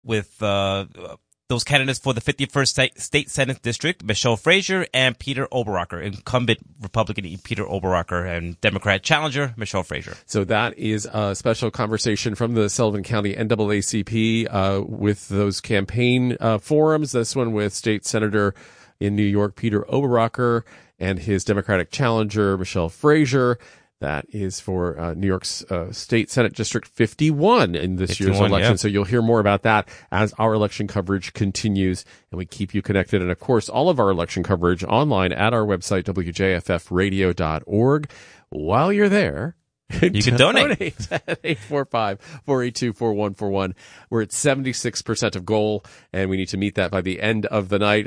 with those candidates for the 51st State Senate District, Michelle Frazier and Peter Oberacker, incumbent Republican Peter Oberacker and Democrat challenger Michelle Frazier. So that is a special conversation from the Sullivan County NAACP with those campaign forums. This one with State Senator in New York, Peter Oberacker, and his Democratic challenger, Michelle Frazier. That is for New York's State Senate District 51 in this year's election. Yeah. So you'll hear more about that as our election coverage continues, and we keep you connected. And, of course, all of our election coverage online at our website, wjffradio.org. While you're there, you can donate at 845-482-4141. We're at 76% of goal, and we need to meet that by the end of the night.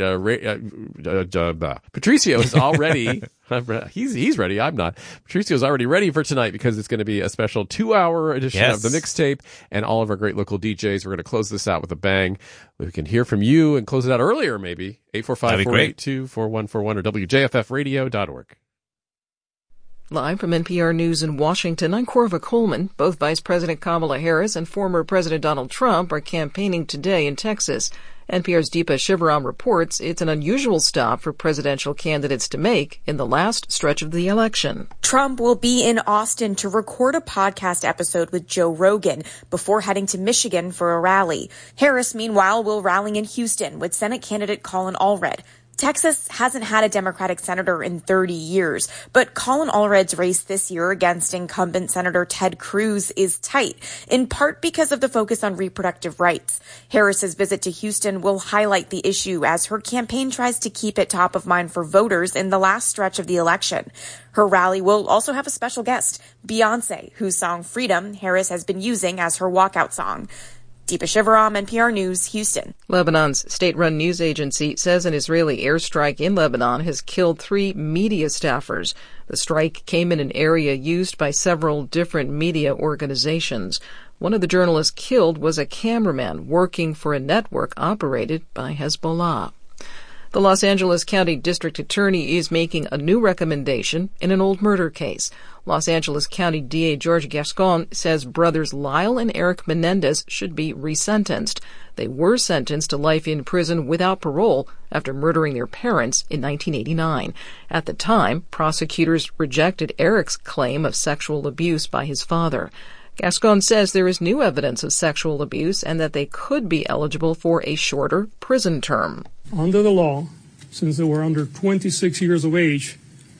Patricio is already he's ready. I'm not. Patricio's already ready for tonight because it's going to be a special 2-hour edition of the mixtape and all of our great local DJs. We're going to close this out with a bang. We can hear from you and close it out earlier, maybe. 845-482-4141 or wjffradio.org. Live from NPR News in Washington, I'm Corva Coleman. Both Vice President Kamala Harris and former President Donald Trump are campaigning today in Texas. NPR's Deepa Shivaram reports it's an unusual stop for presidential candidates to make in the last stretch of the election. Trump will be in Austin to record a podcast episode with Joe Rogan before heading to Michigan for a rally. Harris, meanwhile, will rally in Houston with Senate candidate Colin Allred. Texas hasn't had a Democratic senator in 30 years, but Colin Allred's race this year against incumbent Senator Ted Cruz is tight, in part because of the focus on reproductive rights. Harris's visit to Houston will highlight the issue as her campaign tries to keep it top of mind for voters in the last stretch of the election. Her rally will also have a special guest, Beyoncé, whose song Freedom Harris has been using as her walkout song. Deepa Shivaram, NPR News, Houston. Lebanon's state-run news agency says an Israeli airstrike in Lebanon has killed 3 media staffers. The strike came in an area used by several different media organizations. One of the journalists killed was a cameraman working for a network operated by Hezbollah. The Los Angeles County District Attorney is making a new recommendation in an old murder case. Los Angeles County DA George Gascon says brothers Lyle and Eric Menendez should be resentenced. They were sentenced to life in prison without parole after murdering their parents in 1989. At the time, prosecutors rejected Eric's claim of sexual abuse by his father. Gascon says there is new evidence of sexual abuse and that they could be eligible for a shorter prison term. Under the law, since they were under 26 years of age,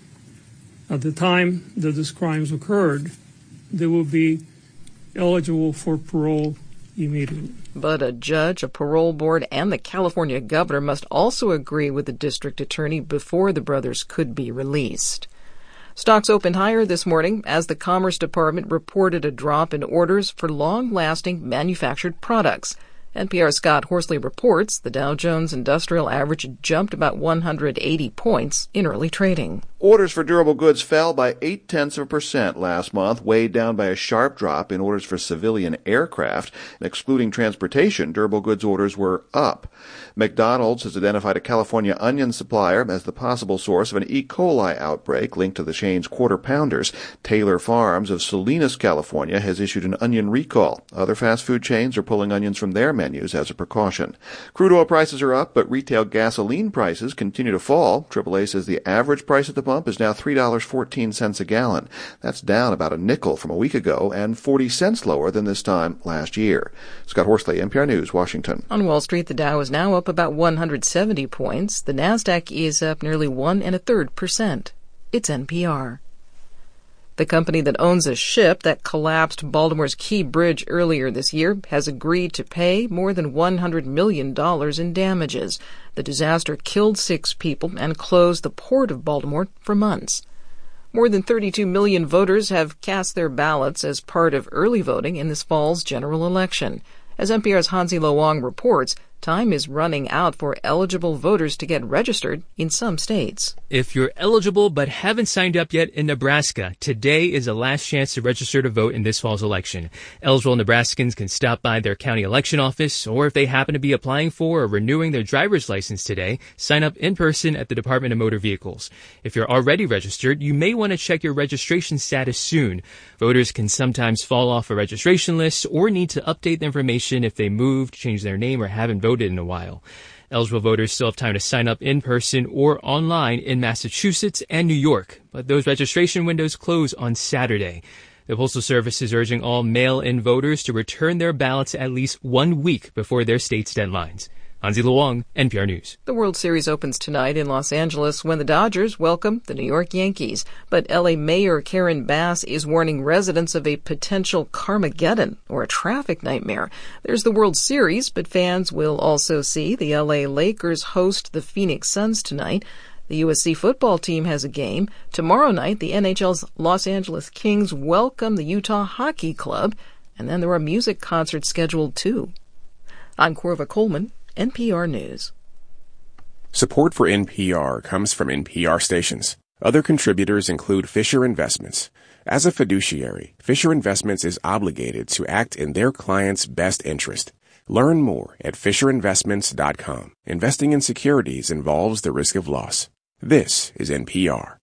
at the time that these crimes occurred, they will be eligible for parole immediately. But a judge, a parole board, and the California governor must also agree with the district attorney before the brothers could be released. Stocks opened higher this morning as the Commerce Department reported a drop in orders for long-lasting manufactured products. NPR's Scott Horsley reports the Dow Jones Industrial Average jumped about 180 points in early trading. Orders for durable goods fell by 0.8% last month, weighed down by a sharp drop in orders for civilian aircraft. Excluding transportation, durable goods orders were up. McDonald's has identified a California onion supplier as the possible source of an E. coli outbreak linked to the chain's Quarter Pounders. Taylor Farms of Salinas, California, has issued an onion recall. Other fast food chains are pulling onions from their menus as a precaution. Crude oil prices are up, but retail gasoline prices continue to fall. AAA says the average price at the pump is now $3.14 a gallon. That's down about a nickel from a week ago and 40 cents lower than this time last year. Scott Horsley, NPR News, Washington. On Wall Street, the Dow is now up about 170 points. The Nasdaq is up nearly 1.33%. It's NPR. The company that owns a ship that collapsed Baltimore's Key Bridge earlier this year has agreed to pay more than $100 million in damages. The disaster killed 6 people and closed the port of Baltimore for months. More than 32 million voters have cast their ballots as part of early voting in this fall's general election. As NPR's Hansi Lo Wang reports, Time is running out for eligible voters to get registered in some states. If you're eligible but haven't signed up yet in Nebraska, today is the last chance to register to vote in this fall's election. Eligible Nebraskans can stop by their county election office, or if they happen to be applying for or renewing their driver's license today, sign up in person at the Department of Motor Vehicles. If you're already registered, you may want to check your registration status soon. Voters can sometimes fall off a registration list or need to update the information if they moved, changed their name, or haven't voted in a while. Eligible voters still have time to sign up in person or online in Massachusetts and New York, but those registration windows close on Saturday. The Postal Service is urging all mail-in voters to return their ballots at least 1 week before their state's deadlines. Hansi Luong, NPR News. The World Series opens tonight in Los Angeles when the Dodgers welcome the New York Yankees. But L.A. Mayor Karen Bass is warning residents of a potential Carmageddon or a traffic nightmare. There's the World Series, but fans will also see the L.A. Lakers host the Phoenix Suns tonight. The USC football team has a game. Tomorrow night, the NHL's Los Angeles Kings welcome the Utah Hockey Club. And then there are music concerts scheduled, too. I'm Corva Coleman, NPR News. Support for NPR comes from NPR stations. Other contributors include Fisher Investments. As a fiduciary, Fisher Investments is obligated to act in their client's best interest. Learn more at FisherInvestments.com. Investing in securities involves the risk of loss. This is NPR.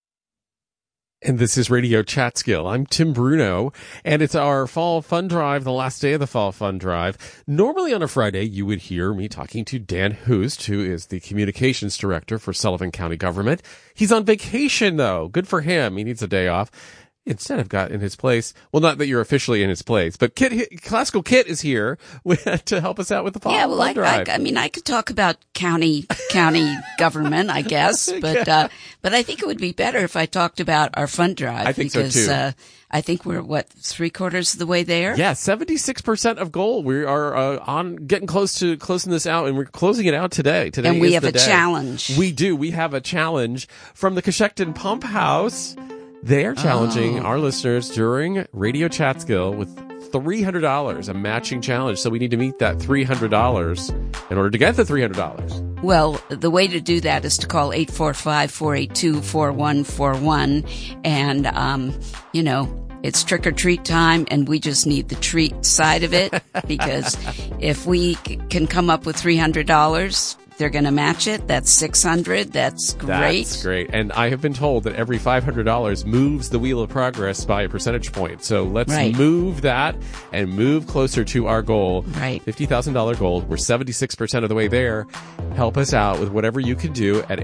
And this is Radio Chatskill. I'm Tim Bruno, and it's our Fall Fun Drive, the last day of the Fall Fun Drive. Normally on a Friday, you would hear me talking to Dan Hoost, who is the Communications Director for Sullivan County Government. He's on vacation, though. Good for him. He needs a day off. Instead, I've got in his place, well, not that you're officially in his place, but Classical Kit is here to help us out with the Fall Fun Drive. I mean, I could talk about county government, I guess, but I think it would be better if I talked about our fund drive. I think so too. I think we're, 3/4 of the way there? Yeah, 76% of goal. We are on getting close to closing this out, and we're closing it out today. Today and we is have the a day. challenge. We do. We have a challenge from the Coshocton Pump House. They are challenging our listeners during Radio Chatskill with $300, a matching challenge. So we need to meet that $300 in order to get the $300. Well, the way to do that is to call 845-482-4141. And, it's trick or treat time, and we just need the treat side of it, because if we can come up with $300, they're going to match it. That's $600. That's great. That's great. And I have been told that every $500 moves the wheel of progress by a percentage point. So let's move that and move closer to our goal. Right. $50,000 goal. We're 76% of the way there. Help us out with whatever you can do at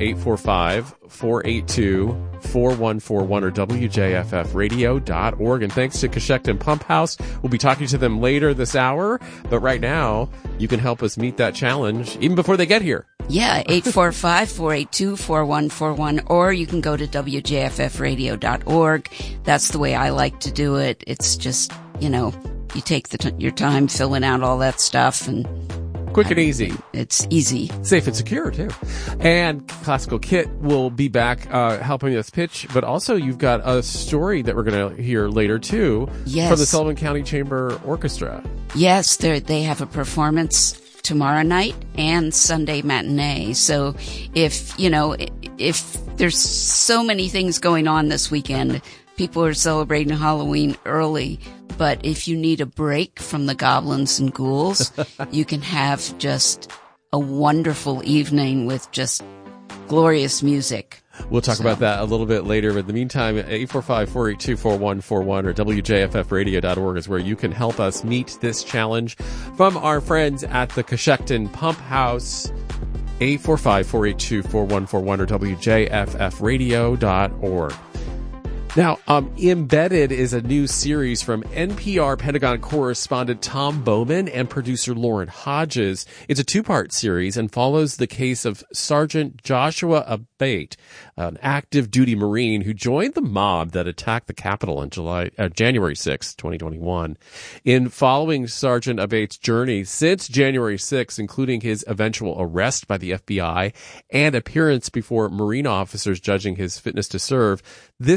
845-482-4141 or WJFFradio.org. And thanks to Coshocton Pump House. We'll be talking to them later this hour. But right now, you can help us meet that challenge even before they get here. Yeah, 845-482-4141, or you can go to WJFFradio.org. That's the way I like to do it. It's just, you take your time filling out all that stuff, and quick and easy. It's easy. Safe and secure, too. And Classical Kit will be back helping us pitch, but also you've got a story that we're going to hear later, too, from the Sullivan County Chamber Orchestra. Yes, they have a performance tomorrow night and Sunday matinee. So if there's so many things going on this weekend, people are celebrating Halloween early, but if you need a break from the goblins and ghouls, you can have just a wonderful evening with just glorious music. We'll talk about that a little bit later. But in the meantime, 845-482-4141 or WJFFradio.org is where you can help us meet this challenge from our friends at the Coshocton Pump House. 845-482-4141 or WJFFradio.org. Now, Embedded is a new series from NPR Pentagon correspondent Tom Bowman and producer Lauren Hodges. It's a two-part series and follows the case of Sergeant Joshua Abate, an active duty Marine who joined the mob that attacked the Capitol on January 6, 2021. In following Sergeant Abate's journey since January 6, including his eventual arrest by the FBI and appearance before Marine officers judging his fitness to serve, this series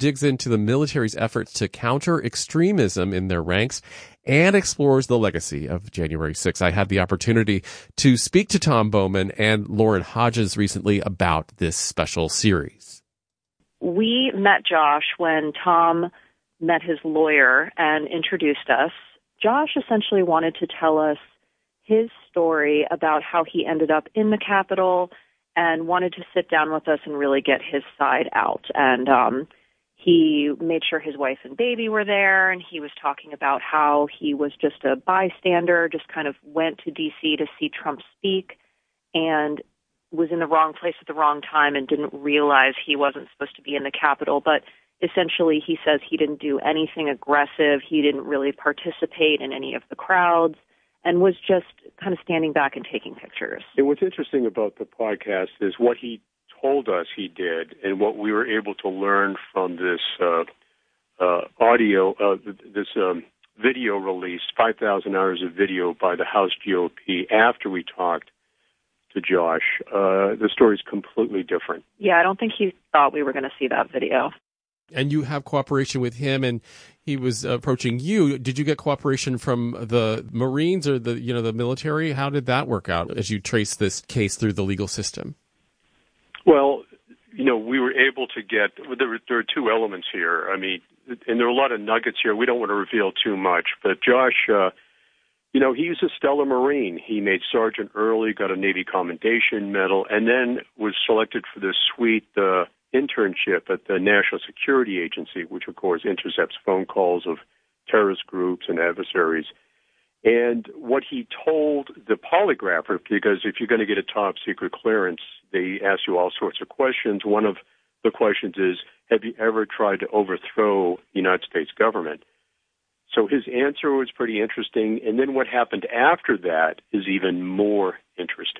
digs into the military's efforts to counter extremism in their ranks and explores the legacy of January 6th. I had the opportunity to speak to Tom Bowman and Lauren Hodges recently about this special series. We met Josh when Tom met his lawyer and introduced us. Josh essentially wanted to tell us his story about how he ended up in the Capitol and wanted to sit down with us and really get his side out. And he made sure his wife and baby were there, and he was talking about how he was just a bystander, just kind of went to D.C. to see Trump speak and was in the wrong place at the wrong time and didn't realize he wasn't supposed to be in the Capitol. But essentially, he says he didn't do anything aggressive. He didn't really participate in any of the crowds and was just kind of standing back and taking pictures. And what's interesting about the podcast is what he told us he did and what we were able to learn from this video release, 5,000 hours of video by the House GOP after we talked to Josh. The story is completely different. Yeah, I don't think he thought we were going to see that video. And you have cooperation with him, and he was approaching you. Did you get cooperation from the Marines or the military? How did that work out as you trace this case through the legal system? Well, we were able to get, there are two elements here. I mean, and there are a lot of nuggets here. We don't want to reveal too much, but Josh, he's a stellar Marine. He made Sergeant early, got a Navy Commendation Medal, and then was selected for this sweet internship at the National Security Agency, which, of course, intercepts phone calls of terrorist groups and adversaries. And what he told the polygrapher, because if you're going to get a top-secret clearance, they ask you all sorts of questions. One of the questions is, have you ever tried to overthrow the United States government? So his answer was pretty interesting. And then what happened after that is even more interesting.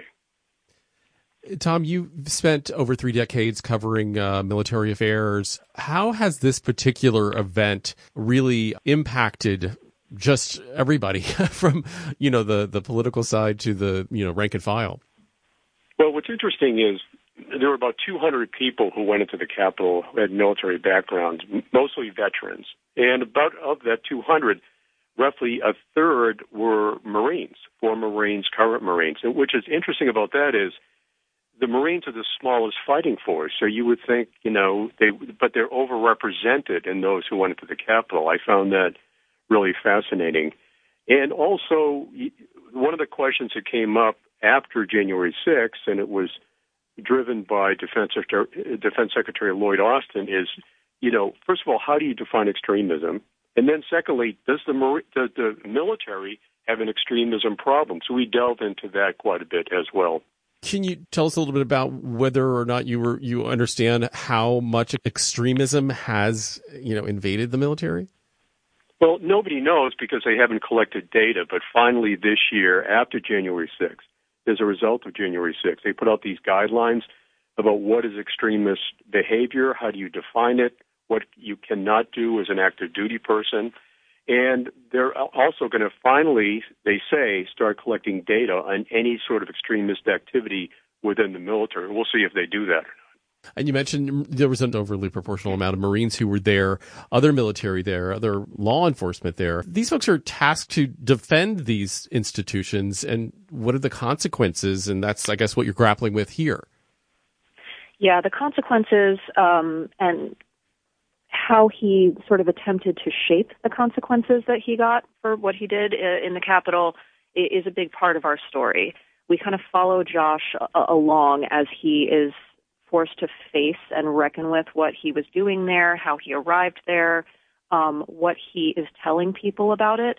Tom, you've spent over 3 decades covering military affairs. How has this particular event really impacted just everybody from, the political side to the, rank and file? Well, what's interesting is there were about 200 people who went into the Capitol who had military backgrounds, mostly veterans. And about of that 200, roughly a third were Marines, former Marines, current Marines. And which is interesting about that is the Marines are the smallest fighting force. So you would think, but they're overrepresented in those who went into the Capitol. I found that really fascinating. And also, one of the questions that came up after January 6th, and it was driven by Defense Secretary Lloyd Austin, is, first of all, how do you define extremism? And then secondly, does the military have an extremism problem? So we delved into that quite a bit as well. Can you tell us a little bit about whether or not you understand how much extremism has, invaded the military? Well, nobody knows because they haven't collected data. But finally this year, after January 6th, as a result of January 6th, they put out these guidelines about what is extremist behavior, how do you define it, what you cannot do as an active duty person. And they're also going to finally, they say, start collecting data on any sort of extremist activity within the military. We'll see if they do that or not. And you mentioned there was an overly proportional amount of Marines who were there, other military there, other law enforcement there. These folks are tasked to defend these institutions. And what are the consequences? And that's, I guess, what you're grappling with here. Yeah, the consequences and how he sort of attempted to shape the consequences that he got for what he did in the Capitol is a big part of our story. We kind of follow Josh along as he is forced to face and reckon with what he was doing there, how he arrived there, what he is telling people about it.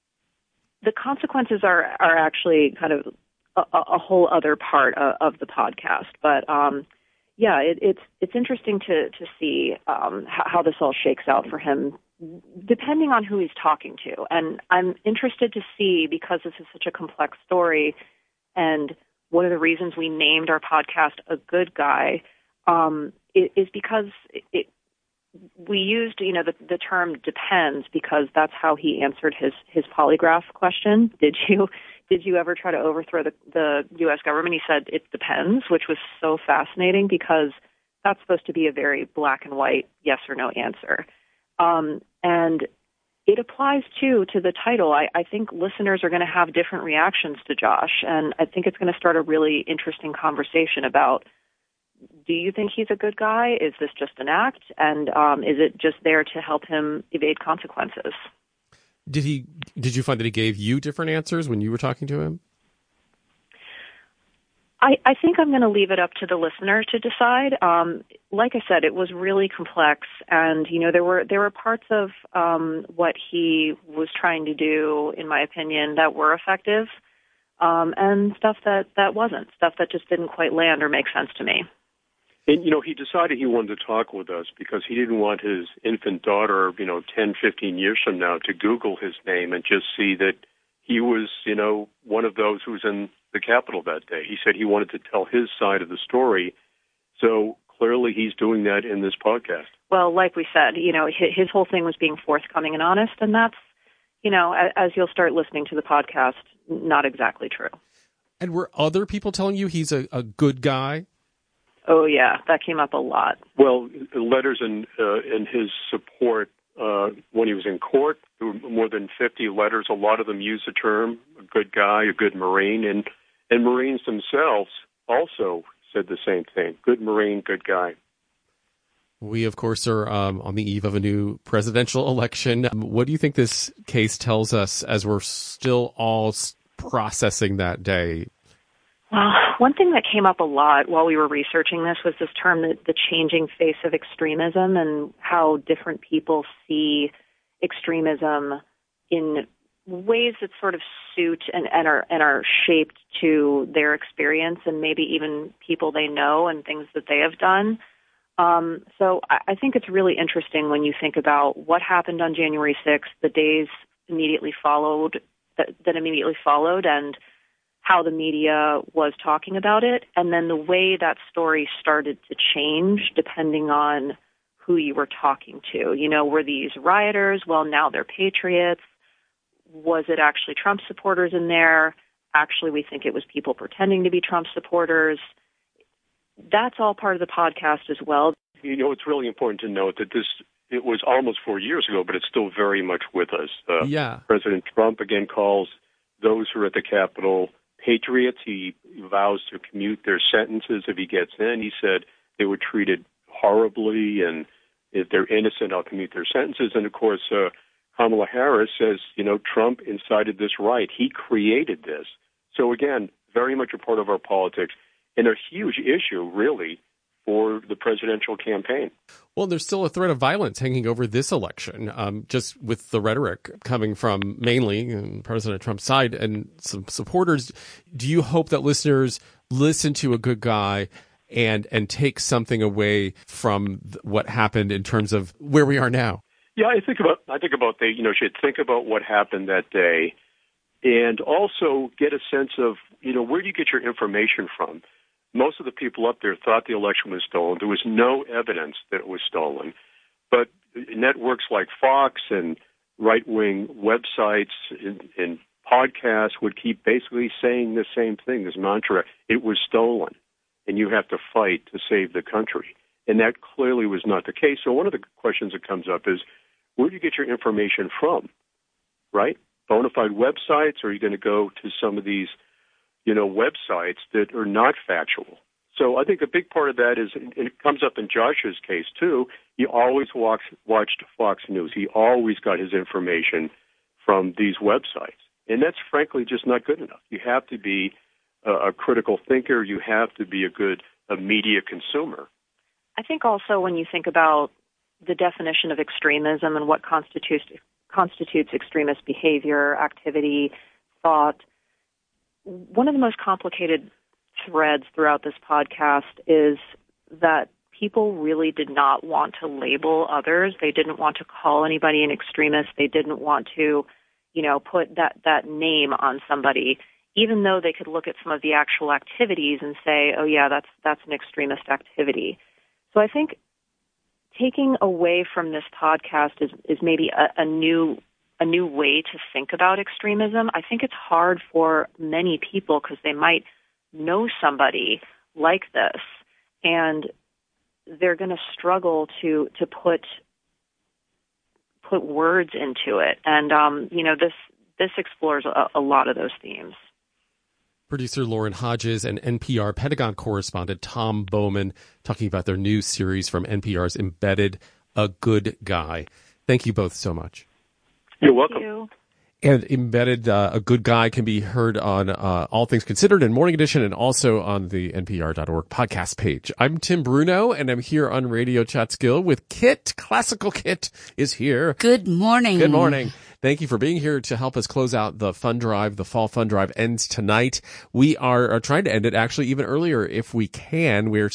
The consequences are actually kind of a whole other part of the podcast. But yeah, it's interesting to see how this all shakes out for him, depending on who he's talking to. And I'm interested to see, because this is such a complex story, and one of the reasons we named our podcast A Good Guy is because we used, the term depends, because that's how he answered his polygraph question. Did you ever try to overthrow the U.S. government? He said, it depends, which was so fascinating because that's supposed to be a very black and white yes or no answer. And it applies, too, to the title. I think listeners are going to have different reactions to Josh, and I think it's going to start a really interesting conversation about, do you think he's a good guy? Is this just an act? And is it just there to help him evade consequences? Did you find that he gave you different answers when you were talking to him? I think I'm going to leave it up to the listener to decide. Like I said, it was really complex, and there were parts of what he was trying to do, in my opinion, that were effective, and stuff that wasn't, stuff that just didn't quite land or make sense to me. And, he decided he wanted to talk with us because he didn't want his infant daughter, 10, 15 years from now to Google his name and just see that he was, one of those who was in the Capitol that day. He said he wanted to tell his side of the story. So clearly he's doing that in this podcast. Well, like we said, his whole thing was being forthcoming and honest, and that's, as you'll start listening to the podcast, not exactly true. And were other people telling you he's a good guy? Oh, yeah, that came up a lot. Well, letters in his support when he was in court, there were more than 50 letters. A lot of them use the term a good guy, a good Marine, and Marines themselves also said the same thing. Good Marine, good guy. We, of course, are on the eve of a new presidential election. What do you think this case tells us as we're still all processing that day? Well, one thing that came up a lot while we were researching this was this term, the changing face of extremism, and how different people see extremism in ways that sort of suit and are shaped to their experience and maybe even people they know and things that they have done. So I think it's really interesting when you think about what happened on January 6th, the days immediately followed, that immediately followed, and how the media was talking about it, and then the way that story started to change depending on who you were talking to. Were these rioters? Well, now they're patriots. Was it actually Trump supporters in there? Actually, we think it was people pretending to be Trump supporters. That's all part of the podcast as well. It's really important to note that it was almost 4 years ago, but it's still very much with us. Yeah. President Trump again calls those who are at the Capitol patriots. He vows to commute their sentences if he gets in. He said they were treated horribly, and if they're innocent, I'll commute their sentences. And, of course, Kamala Harris says, Trump incited this riot. He created this. So, again, very much a part of our politics and a huge issue, really, for the presidential campaign. Well, there's still a threat of violence hanging over this election, just with the rhetoric coming from mainly President Trump's side and some supporters. Do you hope that listeners listen to a good guy and take something away from what happened in terms of where we are now? Yeah, I think about should think about what happened that day, and also get a sense of where do you get your information from. Most of the people up there thought the election was stolen. There was no evidence that it was stolen. But networks like Fox and right-wing websites and podcasts would keep basically saying the same thing, this mantra, it was stolen, and you have to fight to save the country. And that clearly was not the case. So one of the questions that comes up is, where do you get your information from, right? Bona fide websites, or are you going to go to some of these websites that are not factual? So I think a big part of that is, and it comes up in Josh's case too, he always watched Fox News. He always got his information from these websites. And that's frankly just not good enough. You have to be a critical thinker. You have to be a media consumer. I think also when you think about the definition of extremism and what constitutes extremist behavior, activity, thought, one of the most complicated threads throughout this podcast is that people really did not want to label others. They didn't want to call anybody an extremist. They didn't want to, put that name on somebody, even though they could look at some of the actual activities and say, oh yeah, that's an extremist activity. So I think taking away from this podcast is maybe a new way to think about extremism. I think it's hard for many people because they might know somebody like this, and they're going to struggle to put words into it. And, this explores a lot of those themes. Producer Lauren Hodges and NPR Pentagon correspondent Tom Bowman talking about their new series from NPR's Embedded, A Good Guy. Thank you both so much. You're welcome. Thank you. And Embedded, A Good Guy can be heard on All Things Considered and Morning Edition and also on the NPR.org podcast page. I'm Tim Bruno, and I'm here on Radio Chatskill with Kit. Classical Kit is here. Good morning. Good morning. Thank you for being here to help us close out the fund drive. The fall fund drive ends tonight. We are trying to end it actually even earlier if we can. We're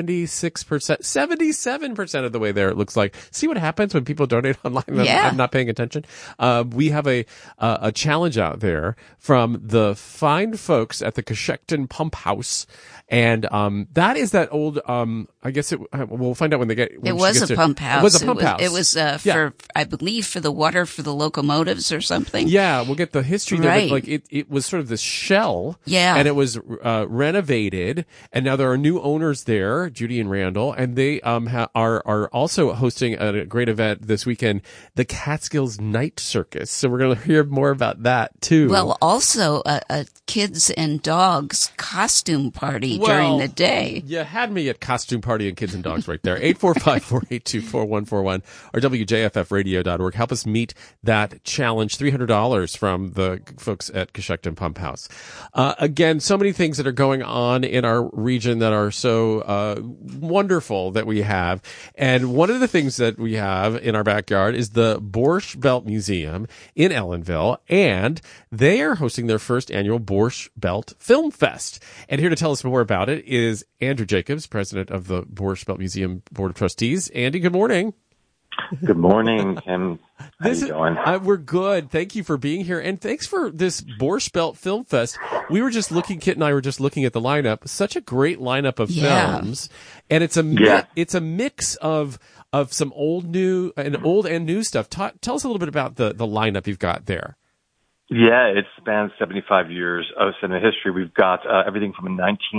77% of the way there, it looks like. See what happens when people donate online? Yeah. I'm not paying attention. We have a challenge out there from the fine folks at the Coshecton Pump House. And that is that old, I guess we'll find out when they get. It was a pump house. It was a pump house. It was for, I believe, for the water for the locomotives or something. Yeah, we'll get the history there. Right. Like it was sort of this shell. Yeah. And it was renovated, and now there are new owners there, Judy and Randall, and they are also hosting a great event this weekend, the Catskills Night Circus. So we're going to hear more about that too. Well, also a kids and dogs costume party during the day. You had me at costume party and kids and dogs right there. 845-482-4141 or WJFFradio.org. Help us meet that challenge. $300 from the folks at Coshecton Pump House. Again, so many things that are going on in our region that are so wonderful that we have. And one of the things that we have in our backyard is the Borscht Belt Museum in Ellenville, and they are hosting their first annual Borscht Belt Film Fest. And here to tell us more about it is Andrew Jacobs, president of the Borscht Belt Museum Board of Trustees. Andy, good morning. Good morning, Tim. How you doing? We're good. Thank you for being here. And thanks for this Borscht Belt Film Fest. We were just looking, Kit and I were just looking at the lineup. Such a great lineup of films. And it's a mix of some old and new stuff. Tell us a little bit about the lineup you've got there. Yeah, it spans 75 years of cinema history. We've got everything from a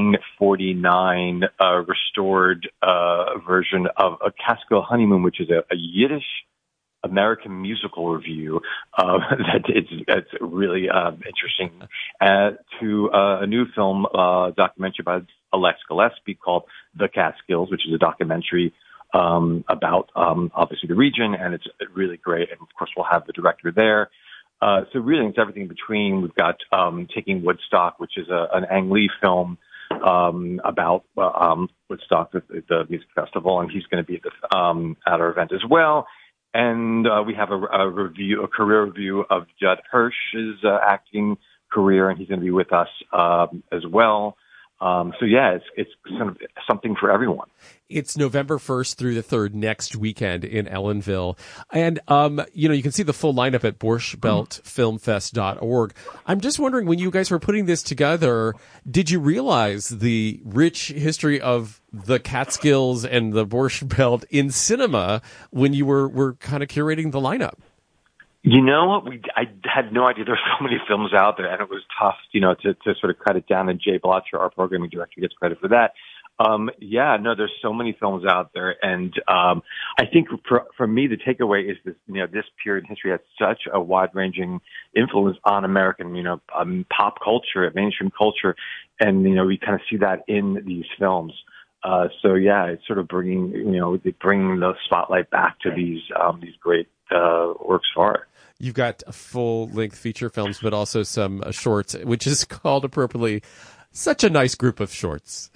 1949 restored version of A Catskill Honeymoon, which is a Yiddish American musical review it's really interesting, to a new film documentary by Alex Gillespie called The Catskills, which is a documentary about obviously the region, and it's really great. And of course, we'll have the director there. So really, it's everything in between. We've got Taking Woodstock, which is an Ang Lee film about Woodstock, the music festival, and he's going to be at our event as well. And we have a career review of Judd Hirsch's acting career, and he's going to be with us as well. So yeah, it's kind of something for everyone. It's November 1st through the 3rd next weekend in Ellenville. And, you can see the full lineup at BorschBeltFilmFest.org. I'm just wondering, when you guys were putting this together, did you realize the rich history of the Catskills and the Borscht Belt in cinema when you were kind of curating the lineup? You know what? I had no idea there were so many films out there, and it was tough, to sort of cut it down. And Jay Blotcher, our programming director, gets credit for that. There's so many films out there, and I think for me, the takeaway is this: this period in history had such a wide-ranging influence on American, pop culture, mainstream culture, and we kind of see that in these films. It's sort of bringing the spotlight back to these great works of art. You've got full-length feature films, but also some shorts, which is called appropriately such a nice group of shorts.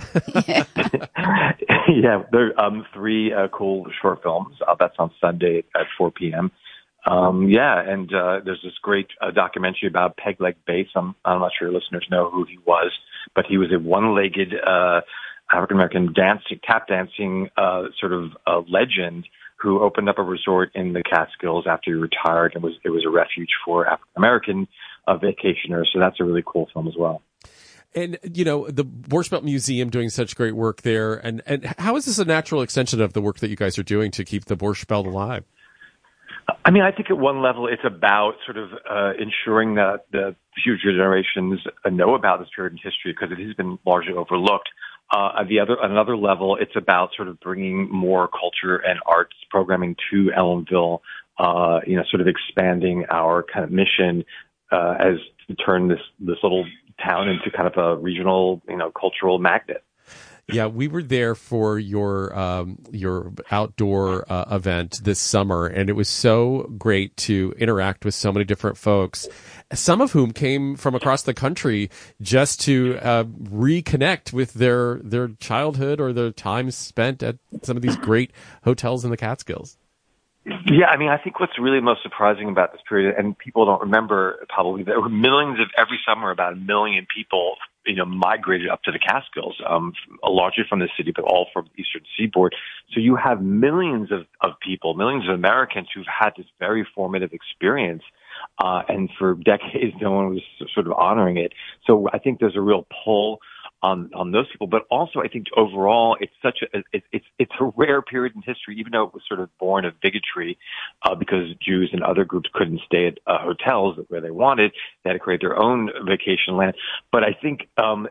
Yeah, there are 3 cool short films. That's on Sunday at 4 p.m. And there's this great documentary about Peg Leg Bates. I'm not sure your listeners know who he was, but he was a one-legged African-American tap dancing sort of legend who opened up a resort in the Catskills after he retired, and it was a refuge for African-American vacationers. So that's a really cool film as well. And, the Borscht Belt Museum doing such great work there. And how is this a natural extension of the work that you guys are doing to keep the Borscht Belt alive? I mean, I think at one level it's about sort of ensuring that the future generations know about this period in history, because it has been largely overlooked. another level, it's about sort of bringing more culture and arts programming to Ellenville, sort of expanding our kind of mission as to turn this little town into kind of a regional, cultural magnet. Yeah, we were there for your outdoor event this summer, and it was so great to interact with so many different folks, some of whom came from across the country just to reconnect with their childhood or their time spent at some of these great hotels in the Catskills. Yeah, I mean, I think what's really most surprising about this period, and people don't remember probably, there were millions of every summer, about 1 million people, migrated up to the Catskills, largely from the city, but all from the Eastern Seaboard. So you have millions of people, millions of Americans who've had this very formative experience. And for decades, no one was sort of honoring it. So I think there's a real pull on those people, but also I think overall it's it's a rare period in history, even though it was sort of born of bigotry, because Jews and other groups couldn't stay at hotels where they wanted. They had to create their own vacation land. But I think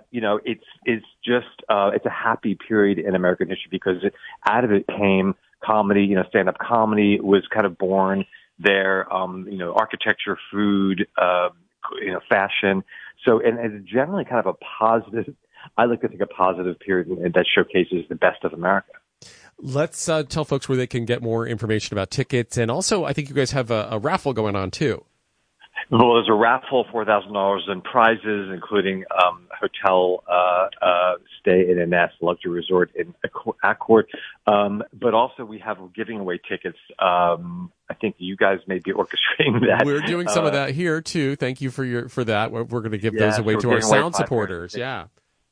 it's a happy period in American history because out of it came comedy. Stand-up comedy was kind of born there. Architecture, food, fashion. So, and it's generally kind of a positive. I like to think a positive period that showcases the best of America. Let's tell folks where they can get more information about tickets. And also, I think you guys have a raffle going on, too. Well, there's a raffle, $4,000 in prizes, including hotel stay in a Nest luxury resort in Accord. But also, we're giving away tickets. I think you guys may be orchestrating that. We're doing some of that here, too. Thank you for that. We're going to give those away to our sound supporters. Yeah.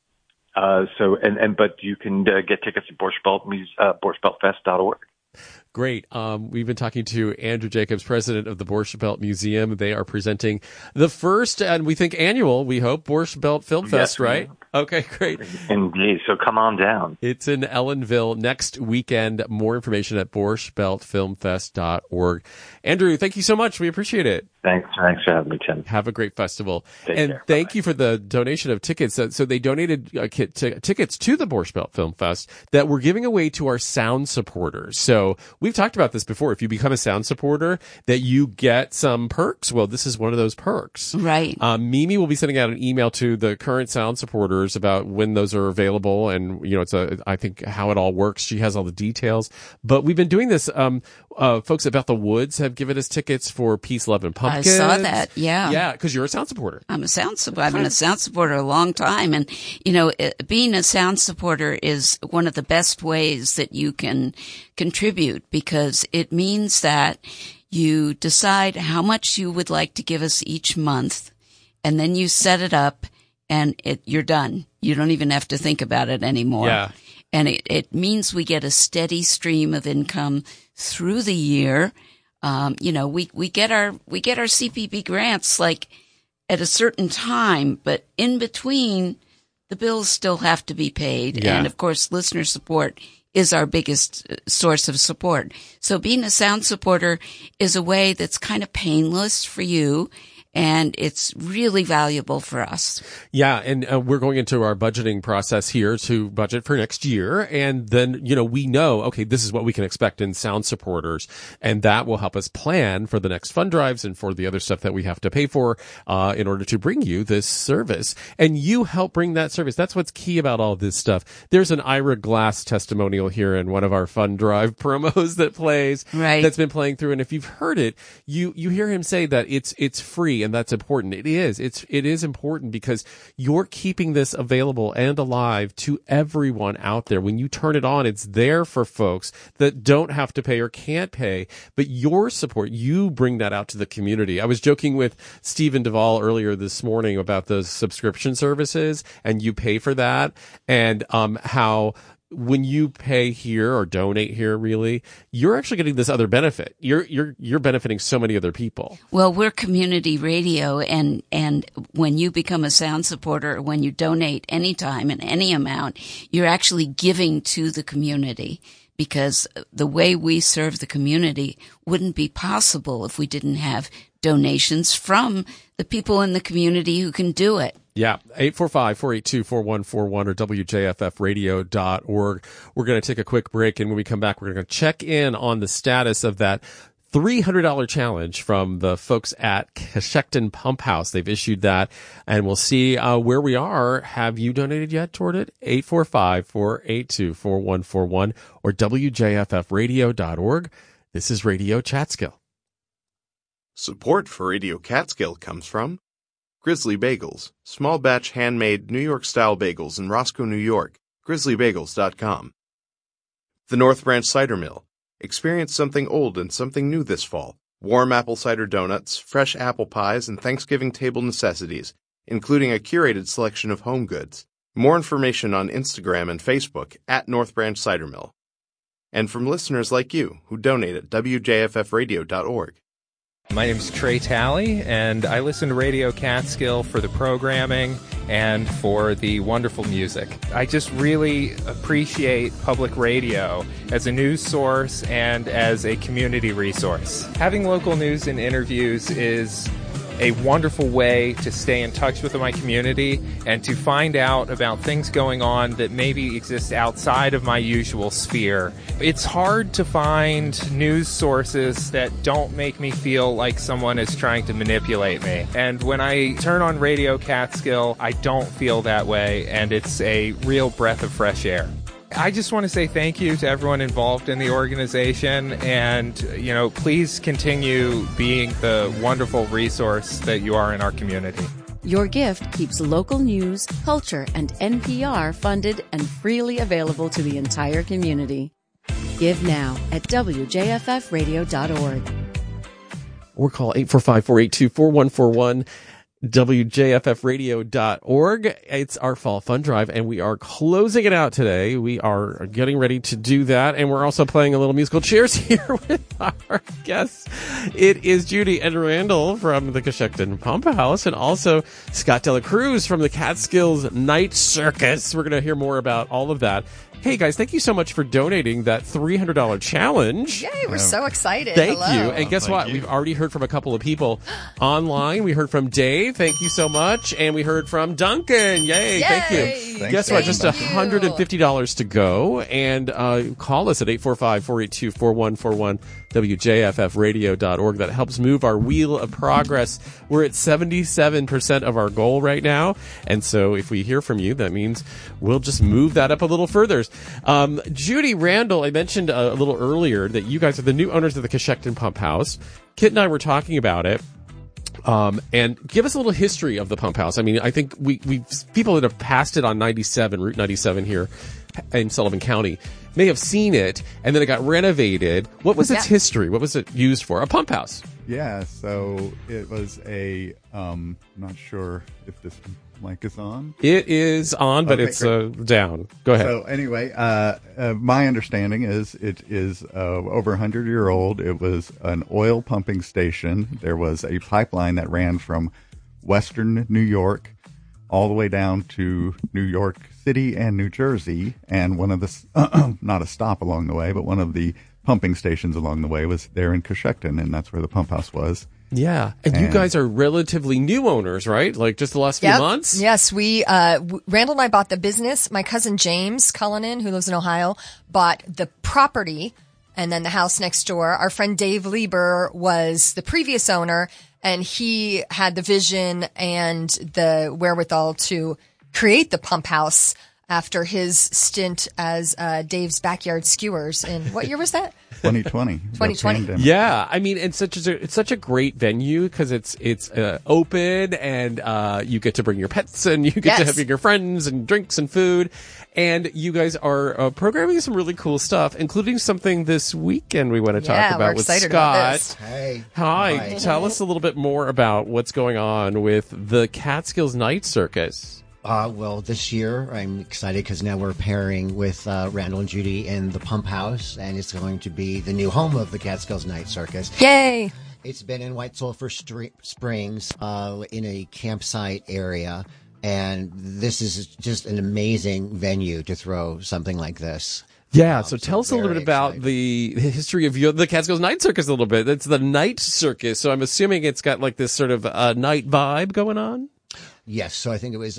But you can get tickets at BorschtBeltFest.org. Great. We've been talking to Andrew Jacobs, president of the Borscht Belt Museum. They are presenting the first, and we think annual, we hope, Borscht Belt Film Fest, right? Okay, great. Indeed. So come on down. It's in Ellenville next weekend. More information at BorschtBeltFilmFest.org. Andrew, thank you so much. We appreciate it. Thanks for having me, Tim. Have a great festival. Take care. Thank you for the donation of tickets. So they donated tickets to the Borscht Belt Film Fest that we're giving away to our sound supporters. So we've talked about this before. If you become a sound supporter, that you get some perks. Well, this is one of those perks. Right. Mimi will be sending out an email to the current sound supporters about when those are available. And, I think how it all works. She has all the details. But we've been doing this. Folks at Bethel Woods have given us tickets for Peace, Love, and Pumpkins. I saw that. Yeah. Yeah, because you're a sound supporter. I'm a sound supporter. I've been a sound supporter a long time. And, being a sound supporter is one of the best ways that you can contribute because it means that you decide how much you would like to give us each month, and then you set it up, and you're done. You don't even have to think about it anymore. Yeah. And it means we get a steady stream of income through the year. We get our CPB grants like at a certain time, but in between the bills still have to be paid. Yeah. And of course, listener support is our biggest source of support. So being a sound supporter is a way that's kind of painless for you. And it's really valuable for us. Yeah, and we're going into our budgeting process here to budget for next year. And then, we know, okay, this is what we can expect in sound supporters. And that will help us plan for the next fund drives and for the other stuff that we have to pay for in order to bring you this service. And you help bring that service. That's what's key about all this stuff. There's an Ira Glass testimonial here in one of our fund drive promos that plays. Right. That's been playing through. And if you've heard it, you hear him say that it's free. And that's important. It is important because you're keeping this available and alive to everyone out there. When you turn it on, it's there for folks that don't have to pay or can't pay, but your support, you bring that out to the community. I was joking with Stephen Duvall earlier this morning about the subscription services, and you pay for that, and how when you pay here or donate here, really, you're actually getting this other benefit. You're benefiting so many other people. Well, we're community radio, and when you become a sound supporter, when you donate any time and any amount, you're actually giving to the community. Because the way we serve the community wouldn't be possible if we didn't have donations from the people in the community who can do it. Yeah, 845-482-4141 or WJFFradio.org. We're going to take a quick break, and when we come back, we're going to check in on the status of that $300 challenge from the folks at Coshocton Pump House. They've issued that, and we'll see where we are. Have you donated yet toward it? 845-482-4141 or WJFFradio.org. This is Radio Catskill. Support for Radio Catskill comes from Grizzly Bagels, small batch handmade New York-style bagels in Roscoe, New York. GrizzlyBagels.com. The North Branch Cider Mill. Experience something old and something new this fall. Warm apple cider donuts, fresh apple pies, and Thanksgiving table necessities, including a curated selection of home goods. More information on Instagram and Facebook at North Branch Cider Mill. And from listeners like you who donate at WJFFradio.org. My name is Trey Talley, and I listen to Radio Catskill for the programming and for the wonderful music. I just really appreciate public radio as a news source and as a community resource. Having local news and interviews is a wonderful way to stay in touch with my community and to find out about things going on that maybe exist outside of my usual sphere. It's hard to find news sources that don't make me feel like someone is trying to manipulate me. And when I turn on Radio Catskill, I don't feel that way, and it's a real breath of fresh air. I just want to say thank you to everyone involved in the organization, and, please continue being the wonderful resource that you are in our community. Your gift keeps local news, culture, and NPR funded and freely available to the entire community. Give now at WJFFradio.org. Or call 845-482-4141. WJFFradio.org. It's our Fall Fun Drive, and we are closing it out today. We are getting ready to do that, and we're also playing a little musical chairs here with our guests. It is Judy and Randall from the Coshocton Pump House, and also Scott Dela Cruz from the Catskills Night Circus. We're going to hear more about all of that. Hey guys, thank you so much for donating that $300 challenge. Yay, we're so excited. Thank Hello. you. And guess what? We've already heard from a couple of people online. We heard from Dave. Thank you so much. And we heard from Duncan. Yay. Thank you. Guess what? Just $150 to go. And call us at 845-482-4141, WJFFradio.org. That helps move our wheel of progress. We're at 77% of our goal right now. And so if we hear from you, that means we'll just move that up a little further. Judy, Randall, I mentioned a little earlier that you guys are the new owners of the Coshocton Pump House. Kit and I were talking about it. And give us a little history of the pump house. I mean, I think we people that have passed it on Route 97 here in Sullivan County may have seen it, and then it got renovated. What was its history? What was it used for? A pump house. Yeah, so it was I'm not sure if this mic is on. It is on, but it's down. Go ahead. So anyway, my understanding is it is over 100-year-old. It was an oil pumping station. There was a pipeline that ran from western New York all the way down to New York City and New Jersey. And one of the, not a stop along the way, but one of the pumping stations along the way was there in Coshocton, and that's where the pump house was. Yeah. And you guys are relatively new owners, right? Like just the last few months? Yes. We, Randall and I bought the business. My cousin James Cullinan, who lives in Ohio, bought the property and then the house next door. Our friend Dave Lieber was the previous owner, and he had the vision and the wherewithal to create the pump house after his stint as Dave's Backyard Skewers in what year was that? 2020. 2020. Yeah, I mean, it's such a great venue because it's open, and you get to bring your pets, and you get to have your friends and drinks and food, and you guys are programming some really cool stuff, including something this weekend we want to talk about with Scott. About this. Hey, hi. Tell us a little bit more about what's going on with the Catskills Night Circus. Well, this year I'm excited because now we're pairing with Randall and Judy in the Pump House, and it's going to be the new home of the Catskills Night Circus. Yay! It's been in White Sulphur Springs in a campsite area, and this is just an amazing venue to throw something like this. Yeah, so tell us a little bit about the history of the Catskills Night Circus a little bit. It's the Night Circus, so I'm assuming it's got like this sort of night vibe going on? Yes, so I think it was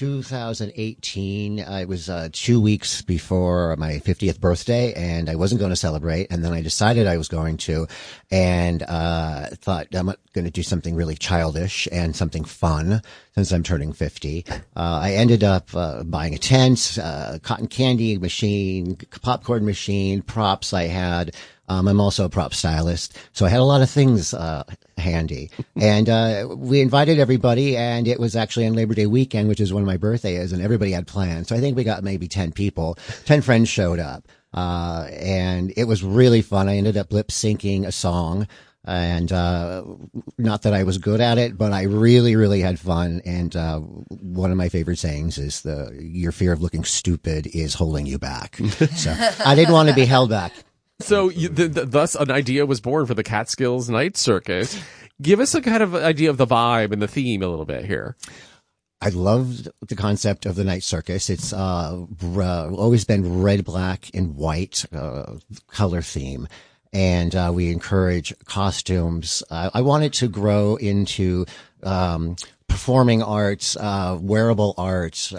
2018. It was 2 weeks before my 50th birthday, and I wasn't going to celebrate. And then I decided I was going to, and thought I'm going to do something really childish and something fun since I'm turning 50. I ended up buying a tent, cotton candy machine, popcorn machine, props I had. I'm also a prop stylist, so I had a lot of things handy. And we invited everybody, and it was actually on Labor Day weekend, which is when my birthday is, and everybody had plans. So I think we got maybe 10 people. 10 friends showed up, and it was really fun. I ended up lip syncing a song. And not that I was good at it, but I really, really had fun. And one of my favorite sayings is your fear of looking stupid is holding you back. So I didn't want to be held back. So thus an idea was born for the Catskills Night Circus. Give us a kind of idea of the vibe and the theme a little bit here. I loved the concept of the night circus. It's always been red, black, and white color theme. And we encourage costumes. I wanted to grow into performing arts, wearable arts.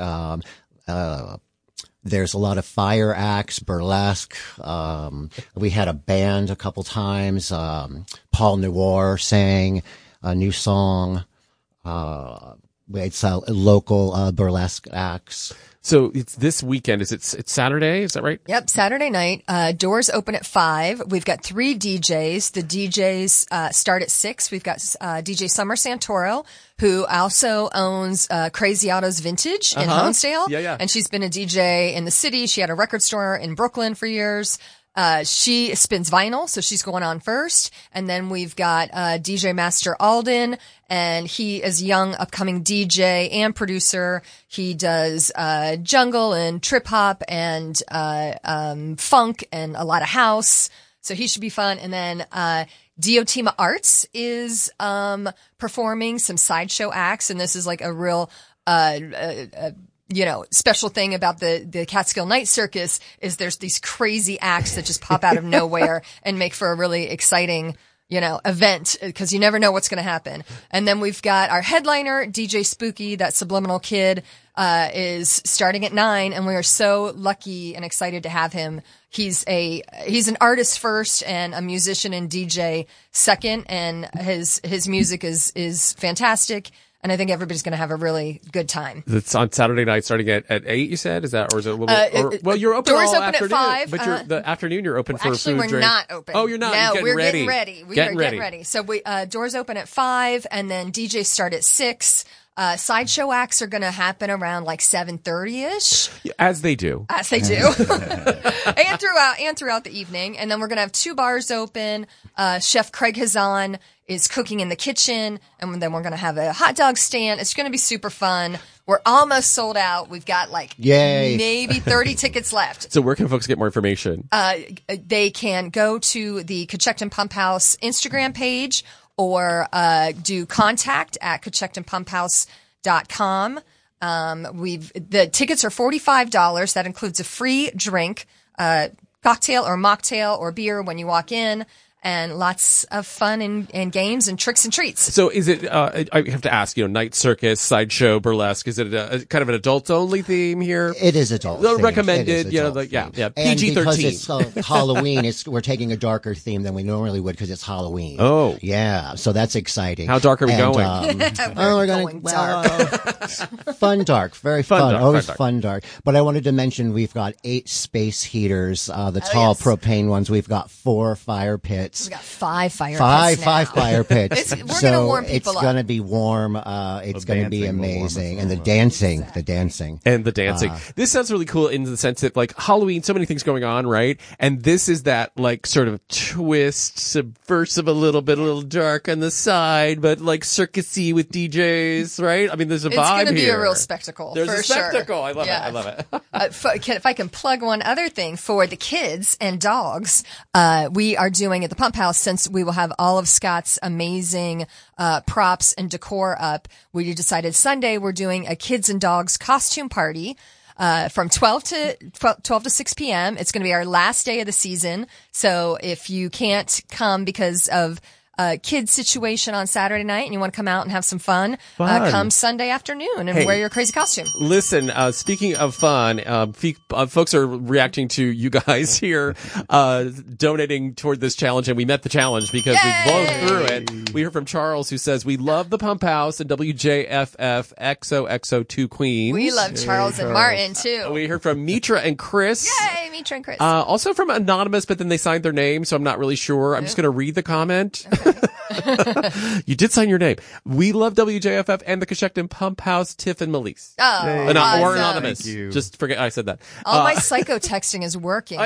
There's a lot of fire acts, burlesque. We had a band a couple times. Paul Noir sang a new song. We had some local burlesque acts. So it's this weekend. It's Saturday? Is that right? Yep, Saturday night. Doors open at 5. We've got 3 DJs. The DJs start at 6. We've got DJ Summer Santoro, who also owns Crazy Autos Vintage in Honesdale. Yeah. And she's been a DJ in the city. She had a record store in Brooklyn for years. She spins vinyl, so she's going on first. And then we've got DJ Master Alden, and he is a young upcoming DJ and producer. He does jungle and trip hop and funk and a lot of house. So he should be fun. And then Diotima Arts is performing some sideshow acts, and this is like a real special thing about the Catskill Night Circus is there's these crazy acts that just pop out of nowhere and make for a really exciting, event, because you never know what's going to happen. And then we've got our headliner, DJ Spooky, that Subliminal Kid, is starting at 9, and we are so lucky and excited to have him. He's an artist first and a musician and DJ second, and his music is fantastic. And I think everybody's going to have a really good time. It's on Saturday night, starting at 8. You said, is that, or is it a little? Well, you're open doors all open afternoon, at 5. but the afternoon you're open for actually, food. We're drink. not open. Oh, you're not. No, You're getting ready. We are getting ready. So we doors open at 5, and then DJs start at 6. Sideshow acts are going to happen around like 7:30ish. As they do. and throughout the evening. And then we're going to have 2 bars open. Chef Craig Hazan is cooking in the kitchen, and then we're going to have a hot dog stand. It's going to be super fun. We're almost sold out. We've got maybe 30 tickets left. So where can folks get more information? They can go to the Catchecton Pump House Instagram page, or do contact at catchectonpumphouse.com. The tickets are $45. That includes a free drink, cocktail or mocktail or beer when you walk in, and lots of fun and games and tricks and treats. So is it, I have to ask, night circus, sideshow, burlesque, is it a kind of an adults only theme here? It is adult themed. Recommended, adult PG-13. And because it's Halloween, we're taking a darker theme than we normally would because it's Halloween. Oh. Yeah, so that's exciting. How dark are we going? We're going dark. Fun dark, very fun. Dark, always fun dark. But I wanted to mention we've got 8 space heaters, the tall propane ones. We've got 4 fire pits. We got 5 fire pits. 5 fire pits. We're going to warm people it's up. going to be warm. It's going to be amazing. And the dancing. This sounds really cool in the sense that, like, Halloween, so many things going on, right? And this is that, like, sort of twist, subversive a little dark on the side, but, like, circusy with DJs, right? I mean, there's a vibe here. It's going to be a real spectacle. There's for a spectacle. Sure. I love it. If I can plug one other thing for the kids and dogs, we are doing at the Pump House, since we will have all of Scott's amazing props and decor up, we decided Sunday we're doing a kids and dogs costume party from 12 to 6 p.m. It's going to be our last day of the season. So if you can't come because of kids situation on Saturday night and you want to come out and have some fun, Fun. come Sunday afternoon and Hey. wear your crazy costume. Listen, speaking of fun, folks are reacting to you guys here, donating toward this challenge, and we met the challenge because we've blown through it. We heard from Charles, who says, we love the Pump House and WJFF XOXO2 Queens. We love Charles and Martin too. We heard from Mitra and Chris. Yay, Mitra and Chris. Also from Anonymous, but then they signed their name, so I'm not really sure. I'm just going to read the comment. You did sign your name. We love WJFF and the Coshecton Pump House, Tiff and Melise. Oh, awesome. Or Anonymous. Thank you. Just forget I said that. All my psycho texting is working.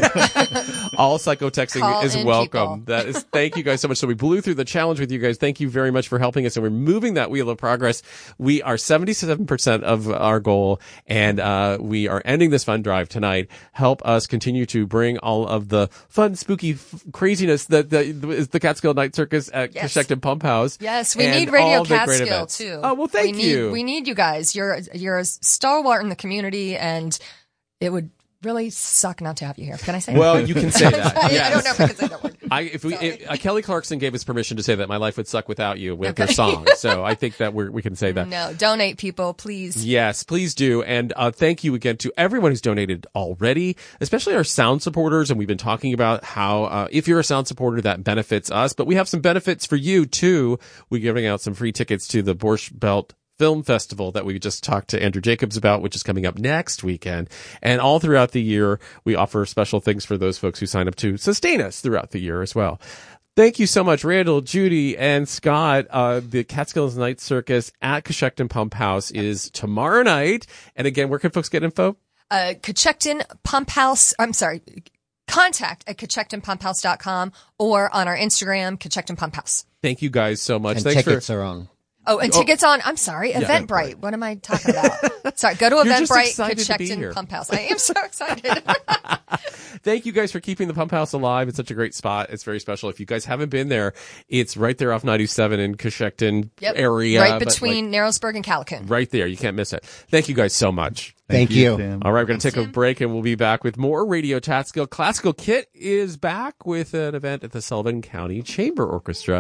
All psycho texting Call is in welcome. people. That is, thank you guys so much. So we blew through the challenge with you guys. Thank you very much for helping us, and we're moving that wheel of progress. We are 77% of our goal, and we are ending this fund drive tonight. Help us continue to bring all of the fun, spooky craziness that is the Catskill Night Circus at Coshecton Pump House. Yes, we and need Radio all the great Catskill events. too. Oh, well, thank you. We need you guys. You're a stalwart in the community, and it would really suck not to have you here. Can I say Well, that? you can say that. Yes. I don't know if I can say that word. If Kelly Clarkson gave us permission to say that my life would suck without you with her song, so I think that we can say that. No, donate, people, please. Yes, please do. And thank you again to everyone who's donated already, especially our sound supporters. And we've been talking about how if you're a sound supporter, that benefits us. But we have some benefits for you, too. We're giving out some free tickets to the Borscht Belt Film Festival that we just talked to Andrew Jacobs about, which is coming up next weekend. And all throughout the year, we offer special things for those folks who sign up to sustain us throughout the year as well. Thank you so much, Randall, Judy, and Scott. The Catskills Night Circus at Coshecton Pump House is tomorrow night. And again, where can folks get info? Coshecton Pump House. I'm sorry. Contact at CoshectonPumpHouse.com or on our Instagram, Coshecton Pump House. Thank you guys so much. And Thanks tickets are on. Oh, and tickets on, I'm sorry, Eventbrite. What am I talking about? Sorry, go to You're just Eventbrite, excited to be here. Coshecton Pump House. I am so excited. Thank you guys for keeping the Pump House alive. It's such a great spot. It's very special. If you guys haven't been there, it's right there off 97 in Coshecton area. Right between Narrowsburg and Callicoon. Right there. You can't miss it. Thank you guys so much. Thank you. Tim. All right, we're going to take a break and we'll be back with more Radio Catskill. Classical Kit is back with an event at the Sullivan County Chamber Orchestra.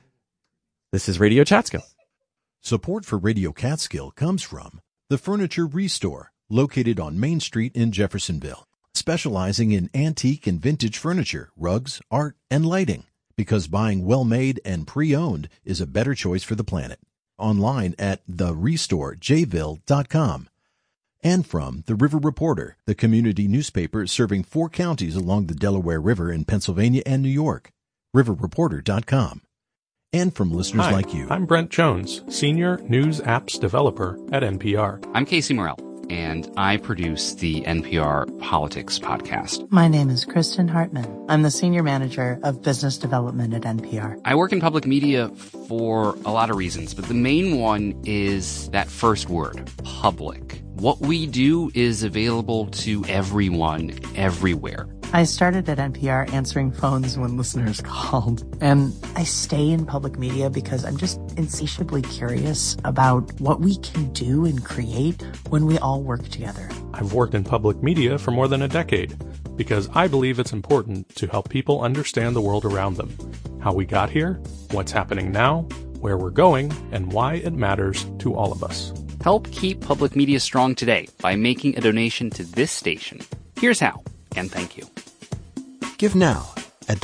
This is Radio Catskill. Support for Radio Catskill comes from The Furniture Restore, located on Main Street in Jeffersonville, specializing in antique and vintage furniture, rugs, art, and lighting, because buying well-made and pre-owned is a better choice for the planet. Online at therestorejville.com. And from The River Reporter, the community newspaper serving 4 counties along the Delaware River in Pennsylvania and New York. riverreporter.com. And from listeners Hi, like you. I'm Brent Jones, Senior News Apps Developer at NPR. I'm Casey Morell, and I produce the NPR Politics podcast. My name is Kristen Hartman. I'm the Senior Manager of Business Development at NPR. I work in public media for a lot of reasons, but the main one is that first word, public. What we do is available to everyone, everywhere. I started at NPR answering phones when listeners called, and I stay in public media because I'm just insatiably curious about what we can do and create when we all work together. I've worked in public media for more than a decade because I believe it's important to help people understand the world around them, how we got here, what's happening now, where we're going, and why it matters to all of us. Help keep public media strong today by making a donation to this station. Here's how, and thank you. Give now at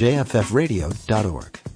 wjffradio.org.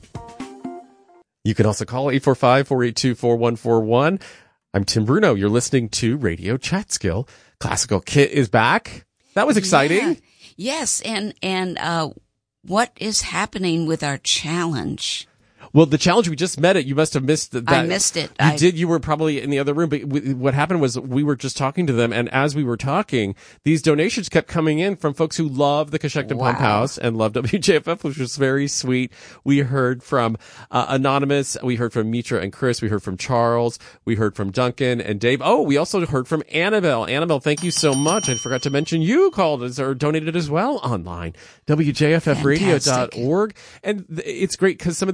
You can also call 845-482-4141. I'm Tim Bruno. You're listening to Radio Catskill. Classical Kit is back. That was exciting. Yeah. Yes, and what is happening with our challenge? Well, the challenge, we just met it. You must have missed that. I missed it. You did. You were probably in the other room. But what happened was we were just talking to them, and as we were talking, these donations kept coming in from folks who love the Coshecton Pump House and love WJFF, which was very sweet. We heard from Anonymous. We heard from Mitra and Chris. We heard from Charles. We heard from Duncan and Dave. Oh, we also heard from Annabelle. Annabelle, thank you so much. I forgot to mention you called us or donated as well online. WJFFradio.org. And it's great because some of these comments,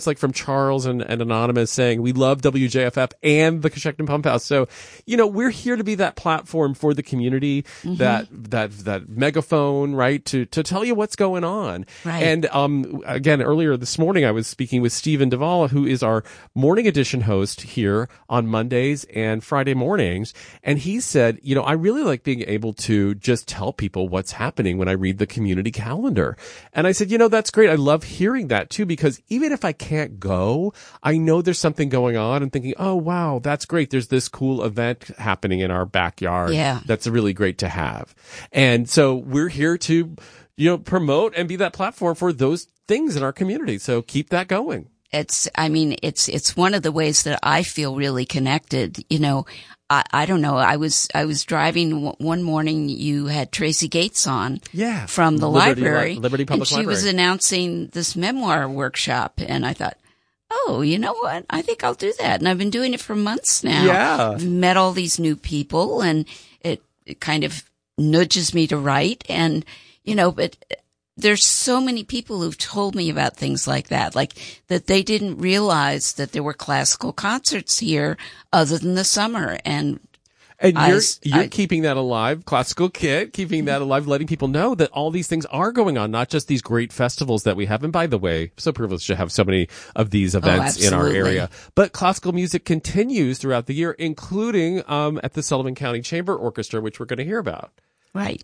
like from Charles and Anonymous saying, we love WJFF and the Coshocton Pump House. So, we're here to be that platform for the community, that megaphone, right, to tell you what's going on. Right. And again, earlier this morning, I was speaking with Stephen Duvall, who is our morning edition host here on Mondays and Friday mornings. And he said, I really like being able to just tell people what's happening when I read the community calendar. And I said, that's great. I love hearing that too, because even if I can't go, I know there's something going on and thinking, oh, wow, that's great. There's this cool event happening in our backyard. Yeah. That's really great to have. And so we're here to, promote and be that platform for those things in our community. So keep that going. It's one of the ways that I feel really connected. I don't know. I was driving one morning. You had Tracy Gates on, from the library, Liberty Public and she Library. was announcing this memoir workshop, and I thought, oh, you know what? I think I'll do that. And I've been doing it for months now. Yeah, I've met all these new people, and it kind of nudges me to write. And but there's so many people who've told me about things like that they didn't realize that there were classical concerts here other than the summer. And you're keeping that alive, Classical Kit, keeping that alive, letting people know that all these things are going on, not just these great festivals that we have. And by the way, so privileged to have so many of these events in our area. But classical music continues throughout the year, including at the Sullivan County Chamber Orchestra, which we're going to hear about. Right.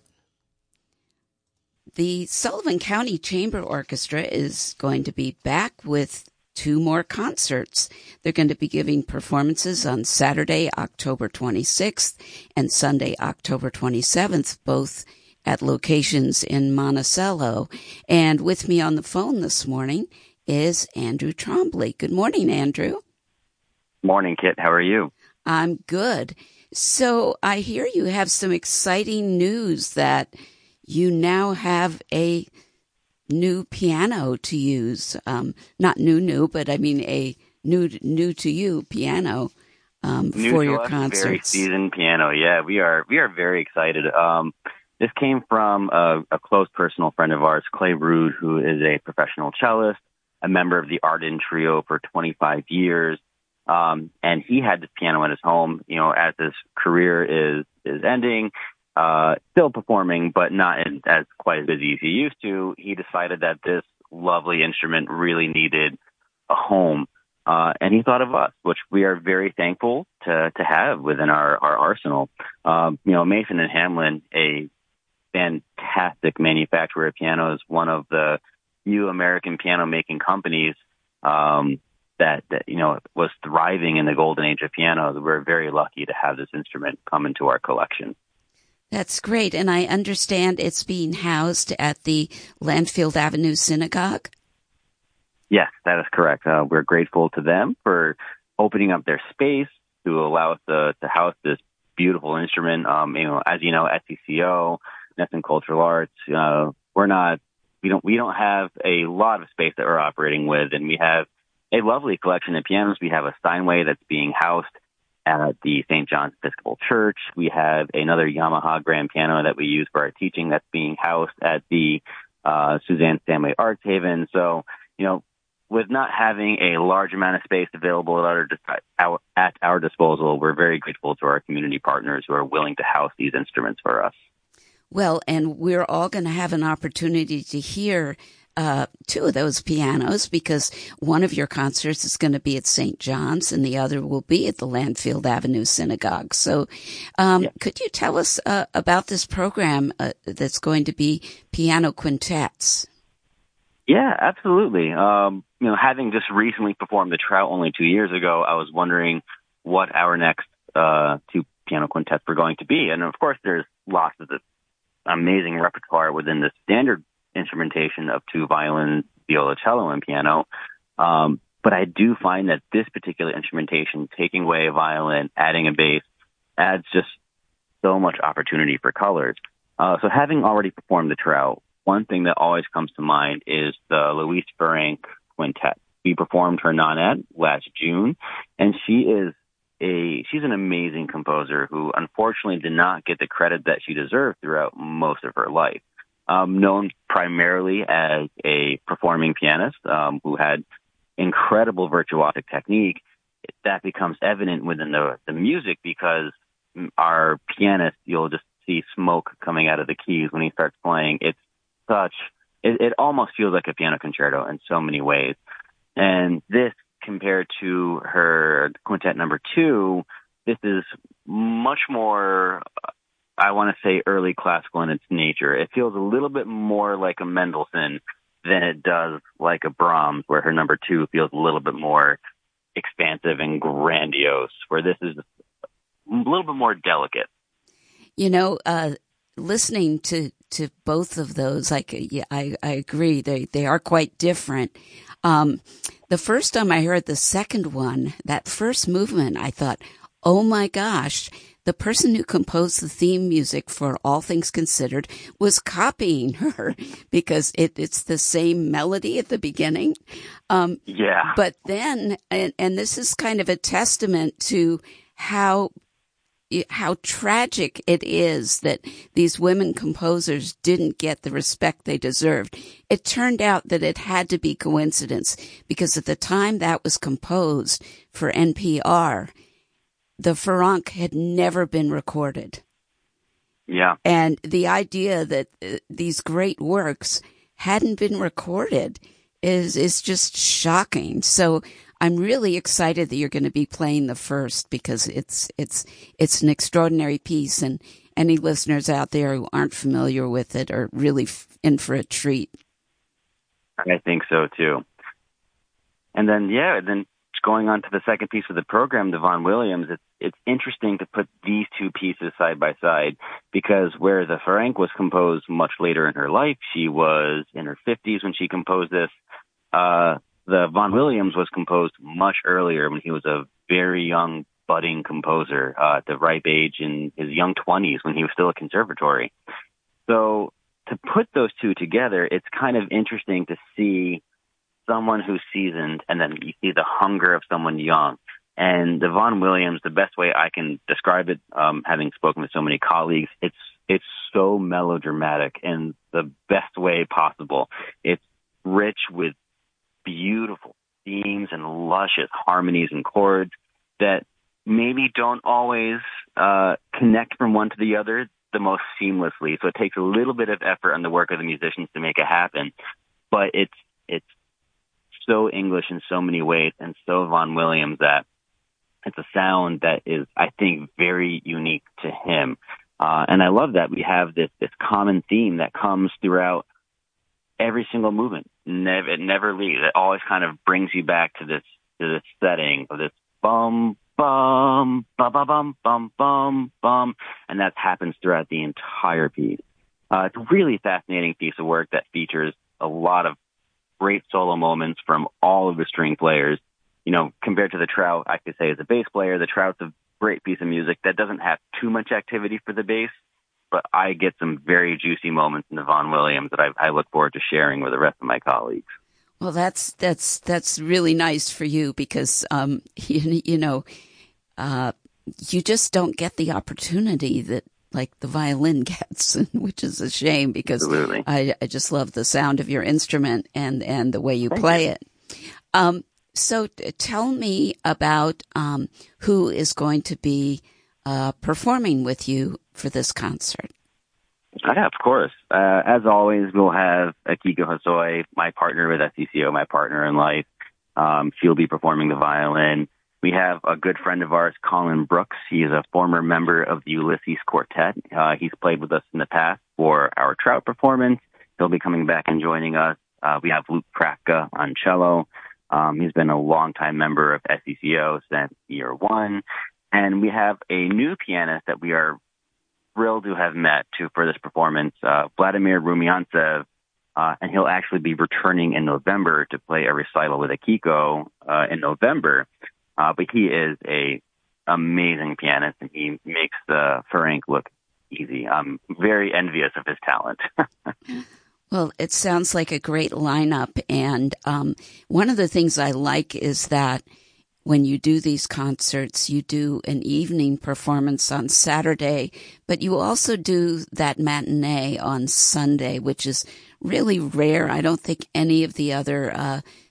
The Sullivan County Chamber Orchestra is going to be back with 2 more concerts. They're going to be giving performances on Saturday, October 26th and Sunday, October 27th, both at locations in Monticello. And with me on the phone this morning is Andrew Trombley. Good morning, Andrew. Morning, Kit. How are you? I'm good. So I hear you have some exciting news that you now have a new piano to use. Not new, but I mean a new to you piano for your concerts. Very seasoned piano. Yeah, we are very excited. This came from a close personal friend of ours, Clay Rude, who is a professional cellist, a member of the Arden Trio for 25 years. And he had this piano in his home, as his career is ending. Still performing, but not as quite as busy as he used to. He decided that this lovely instrument really needed a home, and he thought of us, which we are very thankful to have within our arsenal. Mason and Hamlin, a fantastic manufacturer of pianos, one of the few American piano making companies that was thriving in the golden age of pianos. We're very lucky to have this instrument come into our collection. That's great. And I understand it's being housed at the Landfield Avenue Synagogue? Yes, that is correct. We're grateful to them for opening up their space to allow us to house this beautiful instrument. As you know, SCCO, Nesson Cultural Arts, we don't have a lot of space that we're operating with, and we have a lovely collection of pianos. We have a Steinway that's being housed at the St. John's Episcopal Church. We have another Yamaha grand piano that we use for our teaching that's being housed at the Suzanne Stanway Arts Haven. So, with not having a large amount of space available at our disposal, we're very grateful to our community partners who are willing to house these instruments for us. Well, and we're all going to have an opportunity to hear 2 of those pianos, because one of your concerts is going to be at St. John's and the other will be at the Landfield Avenue Synagogue. So could you tell us about this program that's going to be piano quintets? Yeah, absolutely. Having just recently performed the Trout only 2 years ago, I was wondering what our next 2 piano quintets were going to be. And of course, there's lots of amazing repertoire within the standard instrumentation of 2 violins, viola, cello, and piano. But I do find that this particular instrumentation, taking away a violin, adding a bass, adds just so much opportunity for colors. So having already performed the Trout, one thing that always comes to mind is the Louise Ferenc Quintet. We performed her Nonette last June, and she's an amazing composer who unfortunately did not get the credit that she deserved throughout most of her life. Known primarily as a performing pianist who had incredible virtuosic technique, that becomes evident within the music, because our pianist, you'll just see smoke coming out of the keys when he starts playing. It's it almost feels like a piano concerto in so many ways. And this, compared to her Quintet number 2, this is much more, I want to say, early classical in its nature. It feels a little bit more like a Mendelssohn than it does like a Brahms, where her number 2 feels a little bit more expansive and grandiose, where this is a little bit more delicate. You know, listening to both of those, I agree. They are quite different. The first time I heard the second one, that first movement, I thought, oh my gosh, the person who composed the theme music for All Things Considered was copying her, because it's the same melody at the beginning. Yeah. But then, and this is kind of a testament to how tragic it is that these women composers didn't get the respect they deserved. It turned out that it had to be coincidence, because at the time that was composed for NPR, the Ferenc had never been recorded. Yeah. And the idea that these great works hadn't been recorded is just shocking. So I'm really excited that you're going to be playing the first, because it's an extraordinary piece, and any listeners out there who aren't familiar with it are really in for a treat. I think so too. And then going on to the second piece of the program, the Vaughan Williams, it's interesting to put these two pieces side by side, because where the Ferenc was composed much later in her life, she was in her 50s when she composed this. The Vaughan Williams was composed much earlier, when he was a very young budding composer, at the ripe age in his young 20s, when he was still at conservatory. So to put those two together, it's kind of interesting to see someone who's seasoned, and then you see the hunger of someone young. And the Vaughan Williams, the best way I can describe it, having spoken with so many colleagues, it's so melodramatic in the best way possible. It's rich with beautiful themes and luscious harmonies and chords that maybe don't always connect from one to the other the most seamlessly. So it takes a little bit of effort on the work of the musicians to make it happen. But it's so English in so many ways, and so Vaughan Williams, that it's a sound that is, I think, very unique to him. And I love that we have this common theme that comes throughout every single movement. It never leaves. It always kind of brings you back to this setting of this bum, bum, bum, bum, bum, bum, bum, bum, and that happens throughout the entire piece. It's a really fascinating piece of work that features a lot of great solo moments from all of the string players. You know, compared to the Trout, I could say as a bass player, the Trout's a great piece of music that doesn't have too much activity for the bass, but I get some very juicy moments in the Vaughan Williams that I look forward to sharing with the rest of my colleagues. Well, that's really nice for you, because you just don't get the opportunity that like the violin gets, which is a shame, because Absolutely. I just love the sound of your instrument and the way you play it. So tell me about who is going to be performing with you for this concert. Yeah, of course. As always, we'll have Akiko Hosoi, my partner with SCCO, my partner in life. She'll be performing the violin. We have a good friend of ours, Colin Brooks. He is a former member of the Ulysses Quartet. He's played with us in the past for our Trout performance. He'll be coming back and joining us. We have Luke Krafka on cello. He's been a longtime member of SCCO since year one. And we have a new pianist that we are thrilled to have met for this performance, Vladimir Rumiantsev, and he'll actually be returning in November to play a recital with Akiko in November. But he is a amazing pianist, and he makes the Ferenc look easy. I'm very envious of his talent. Well, it sounds like a great lineup, and one of the things I like is that when you do these concerts, you do an evening performance on Saturday, but you also do that matinee on Sunday, which is really rare. I don't think any of the other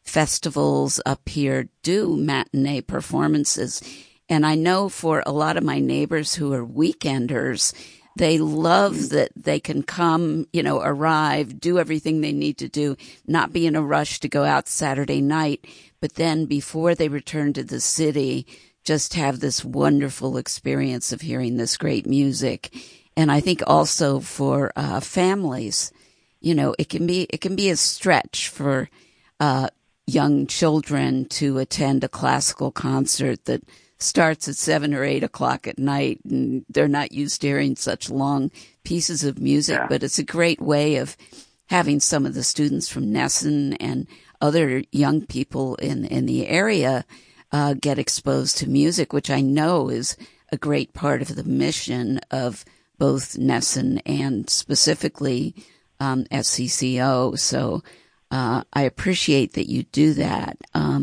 festivals up here do matinee performances. And I know for a lot of my neighbors who are weekenders, they love that they can come, arrive, do everything they need to do, not be in a rush to go out Saturday night, but then before they return to the city, just have this wonderful experience of hearing this great music. And I think also for families, it can be a stretch for young children to attend a classical concert that starts at 7 or 8 o'clock at night, and they're not used to hearing such long pieces of music. Yeah. But it's a great way of having some of the students from Nesson and other young people in the area get exposed to music, which I know is a great part of the mission of both Nesson and specifically SCCO. So I appreciate that you do that.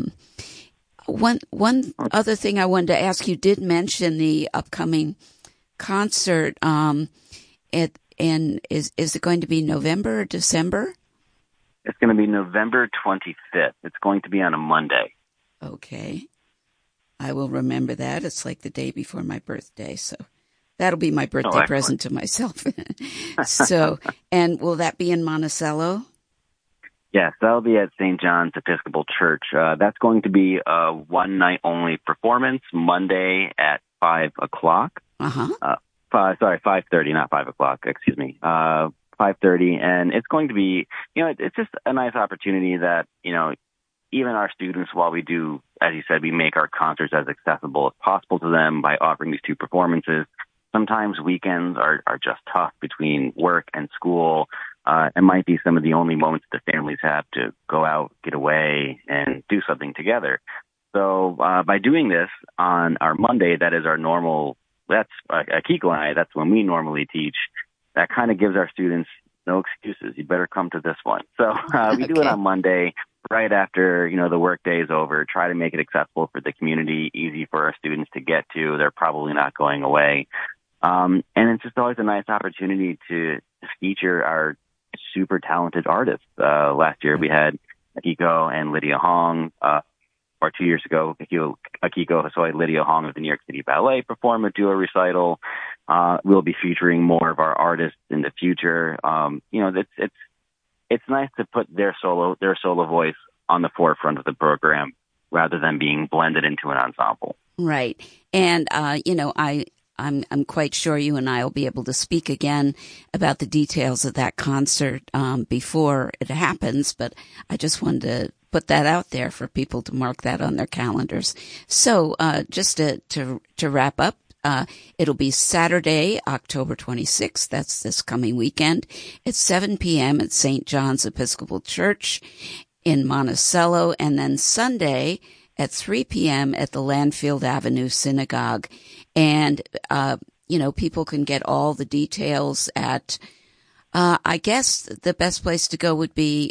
One other thing I wanted to ask, you did mention the upcoming concert. Is it going to be November or December? It's going to be November 25th. It's going to be on a Monday. Okay. I will remember that. It's like the day before my birthday, so that'll be my birthday present to myself. So, and will that be in Monticello? Yes, that'll be at St. John's Episcopal Church. That's going to be a one-night-only performance, Monday at 5 o'clock. 5:30, not 5 o'clock, excuse me. 5:30, and it's going to be, it's just a nice opportunity that, even our students, while we do, as you said, we make our concerts as accessible as possible to them by offering these two performances. Sometimes weekends are just tough between work and school. It might be some of the only moments the families have to go out, get away, and do something together. So by doing this on our Monday, that is our normal, that's Akiko and I, that's when we normally teach, that kind of gives our students no excuses. You better come to this one. So we do it on Monday, right after, the work day is over, try to make it accessible for the community, easy for our students to get to. They're probably not going away. And it's just always a nice opportunity to feature our super talented artists. Last year we had Akiko and Lydia Hong, or 2 years ago, Akiko Hosoi, Lydia Hong of the New York City Ballet perform a duo recital. We'll be featuring more of our artists in the future. It's nice to put their solo voice on the forefront of the program rather than being blended into an ensemble. Right. And, I'm quite sure you and I will be able to speak again about the details of that concert before it happens, but I just wanted to put that out there for people to mark that on their calendars. So just to wrap up, it'll be Saturday, October 26th. That's this coming weekend at 7 p.m. at St. John's Episcopal Church in Monticello, and then Sunday at 3 p.m. at the Landfield Avenue Synagogue. And, people can get all the details at, I guess the best place to go would be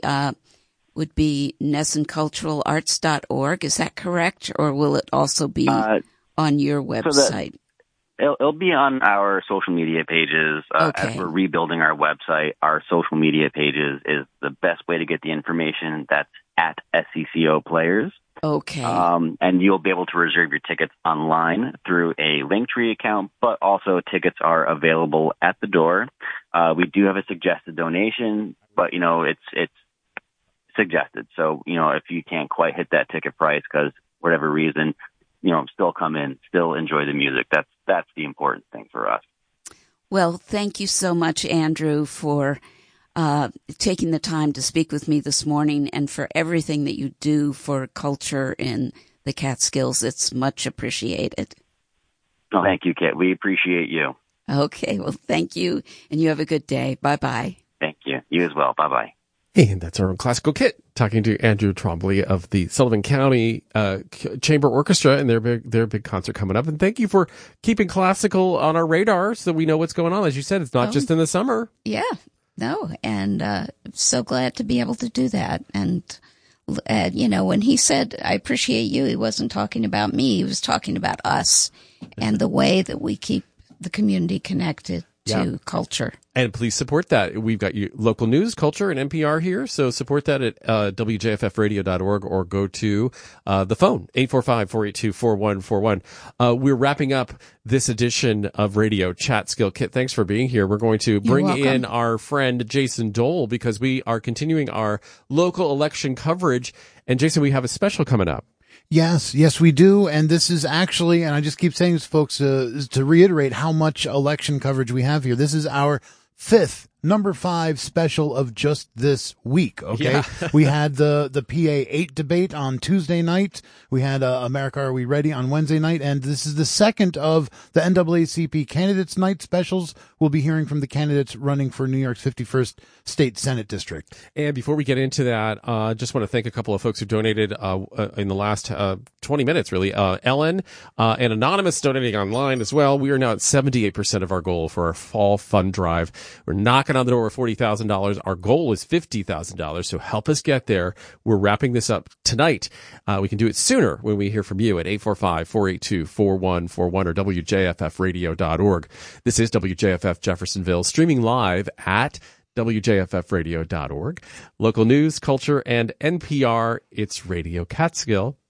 nessonculturalarts.org. Is that correct? Or will it also be on your website? It'll be on our social media pages. As we're rebuilding our website, our social media pages is the best way to get the information. That's at SCCO Players. Okay. And you'll be able to reserve your tickets online through a Linktree account, but also tickets are available at the door. We do have a suggested donation, but, it's suggested. So, if you can't quite hit that ticket price because whatever reason, still come in, still enjoy the music. That's the important thing for us. Well, thank you so much, Andrew, for taking the time to speak with me this morning and for everything that you do for culture in the Catskills. It's much appreciated. Oh, thank you, Kit. We appreciate you. Okay. Well, thank you. And you have a good day. Bye-bye. Thank you. You as well. Bye-bye. And that's our own Classical Kit talking to Andrew Trombley of the Sullivan County Chamber Orchestra and their big concert coming up. And thank you for keeping classical on our radar so we know what's going on. As you said, it's not just in the summer. Yeah. No, and so glad to be able to do that. And, when he said, I appreciate you, he wasn't talking about me. He was talking about us and the way that we keep the community connected to culture. And please support that. We've got you local news, culture, and NPR here. So support that at WJFFradio.org or go to the phone, 845-482-4141. We're wrapping up this edition of Radio Catskill. Kit, thanks for being here. We're going to bring in our friend Jason Dole because we are continuing our local election coverage. And Jason, we have a special coming up. Yes, we do. And this is actually, and I just keep saying this, folks, to reiterate how much election coverage we have here. This is our number 5 special of just this week. Okay. Yeah. We had the PA 8 debate on Tuesday night. We had America Are We Ready on Wednesday night. And this is the second of the NAACP candidates night specials. We'll be hearing from the candidates running for New York's 51st State Senate District. And before we get into that, I just want to thank a couple of folks who donated in the last 20 minutes, really. Ellen and Anonymous donating online as well. We are now at 78% of our goal for our fall fund drive. We're knocking on the door of $40,000. Our goal is $50,000. So help us get there. We're wrapping this up tonight. We can do it sooner when we hear from you at 845-482-4141 or WJFFradio.org. This is WJFF Jeffersonville, streaming live at WJFFradio.org. Local news, culture, and NPR. It's Radio Catskill.